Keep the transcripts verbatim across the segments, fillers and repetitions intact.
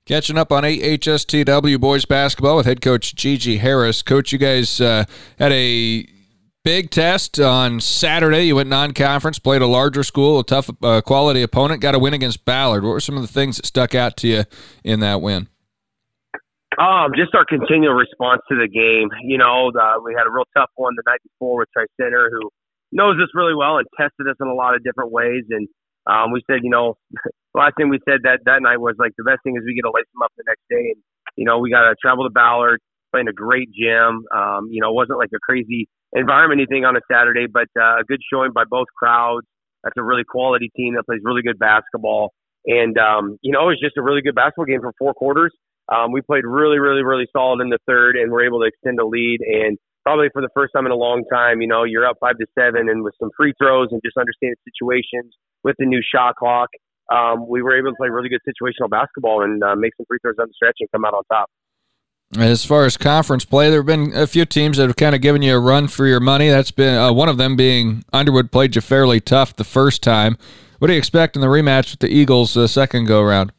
Catching up on A H S T W boys basketball with head coach Gigi Harris. Coach, you guys uh, had a big test on Saturday. You went non-conference, played a larger school, a tough uh, quality opponent, got a win against Ballard. What were some of the things that stuck out to you in that win? Um, just our continual response to the game. You know, the, we had a real tough one the night before with Tri-Center, who knows us really well and tested us in a lot of different ways. And um, we said, you know, the last thing we said that, that night was, like, the best thing is we get to lace them up the next day. And, you know, we got to travel to Ballard, play in a great gym. Um, you know, it wasn't like a crazy environment anything on a Saturday, but uh, a good showing by both crowds. That's a really quality team that plays really good basketball. And, um, you know, it was just a really good basketball game for four quarters. Um, we played really, really, really solid in the third, and were able to extend a lead. And probably for the first time in a long time, you know, you're up five to seven, and with some free throws and just understanding situations with the new shot clock, um, we were able to play really good situational basketball and uh, make some free throws on the stretch and come out on top. As far as conference play, there have been a few teams that have kind of given you a run for your money. That's been uh, one of them being Underwood played you fairly tough the first time. What do you expect in the rematch with the Eagles the uh, second go-around?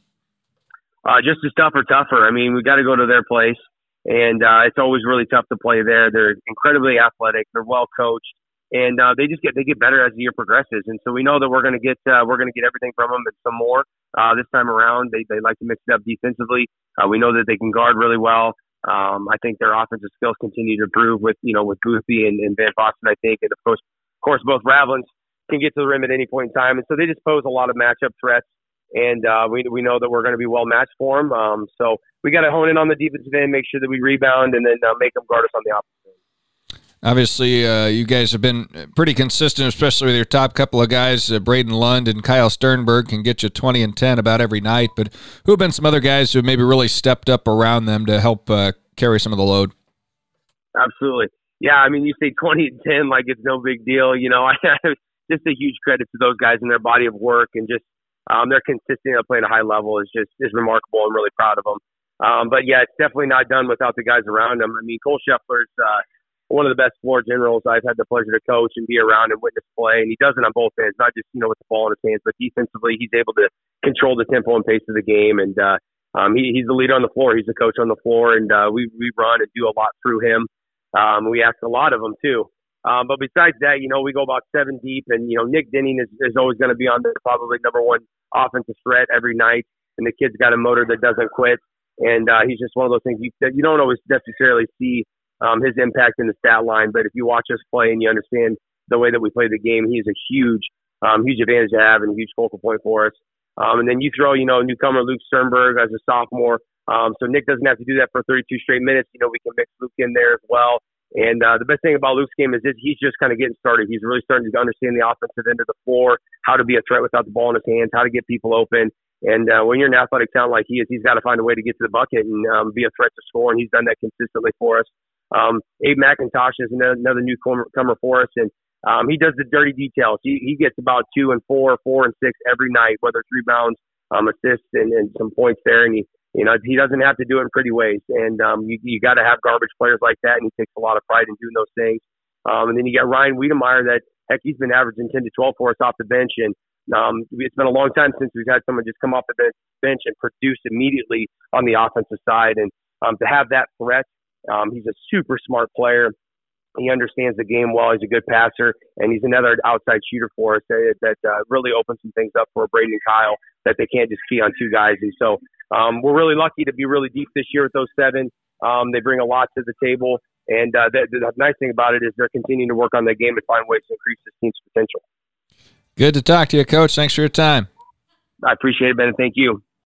Uh, just as tougher, tougher. I mean, we got to go to their place, and uh, it's always really tough to play there. They're incredibly athletic. They're well coached, and uh, they just get they get better as the year progresses. And so we know that we're going to get uh, we're going to get everything from them and some more uh, this time around. They they like to mix it up defensively. Uh, we know that they can guard really well. Um, I think their offensive skills continue to improve with you know with Boothby and, and Van Fossen. I think, and of course, of course, both Ravlins can get to the rim at any point in time, and so they just pose a lot of matchup threats. And uh, we we know that we're going to be well matched for them. Um, so we got to hone in on the defensive end, make sure that we rebound, and then uh, make them guard us on the offensive end. Obviously, uh, you guys have been pretty consistent, especially with your top couple of guys, uh, Braden Lund and Kyle Sternberg, can get you twenty and ten about every night. But who have been some other guys who have maybe really stepped up around them to help uh, carry some of the load? Absolutely. Yeah, I mean, you say twenty and ten like it's no big deal. You know, just a huge credit to those guys and their body of work, and just Um, they're consistent at playing a high level is just is remarkable. I'm really proud of them. Um, but yeah, it's definitely not done without the guys around them. I mean, Cole Scheffler's uh, one of the best floor generals I've had the pleasure to coach and be around and witness play. And he does it on both ends, not just, you know, with the ball in his hands, but defensively, he's able to control the tempo and pace of the game. And uh, um, he, he's the leader on the floor. He's the coach on the floor. And uh, we, we run and do a lot through him. Um, we ask a lot of him too. Um, but besides that, you know, we go about seven deep, and, you know, Nick Denning is, is always going to be on there, probably number one offensive threat every night. And the kid's got a motor that doesn't quit. And uh, he's just one of those things you, that you don't always necessarily see um, his impact in the stat line. But if you watch us play and you understand the way that we play the game, he's a huge, um, huge advantage to have and a huge focal point for us. Um, and then you throw, you know, newcomer Luke Sternberg as a sophomore. Um, so Nick doesn't have to do that for thirty-two straight minutes. You know, we can mix Luke in there as well. And uh, the best thing about Luke's game is that he's just kind of getting started. He's really starting to understand the offensive end of the floor, how to be a threat without the ball in his hands, how to get people open. And uh, when you're an athletic talent like he is, he's got to find a way to get to the bucket and um, be a threat to score. And he's done that consistently for us. Um, Abe McIntosh is another, another newcomer for us. And um, he does the dirty details. He, he gets about two and four, four and six every night, whether it's rebounds, um, assists, and, and some points there. And he, You know, he doesn't have to do it in pretty ways. And um, you you got to have garbage players like that, and he takes a lot of pride in doing those things. Um, and then you got Ryan Wiedemeyer that, heck, he's been averaging ten to twelve for us off the bench. And um, it's been a long time since we've had someone just come off the bench and produce immediately on the offensive side. And um, to have that threat, um, he's a super smart player. He understands the game well. He's a good passer, and he's another outside shooter for us that, that uh, really opens some things up for Braden and Kyle that they can't just key on two guys. And so um, we're really lucky to be really deep this year with those seven. Um, they bring a lot to the table, and uh, the, the nice thing about it is they're continuing to work on the game and find ways to increase this team's potential. Good to talk to you, Coach. Thanks for your time. I appreciate it, Ben, and thank you.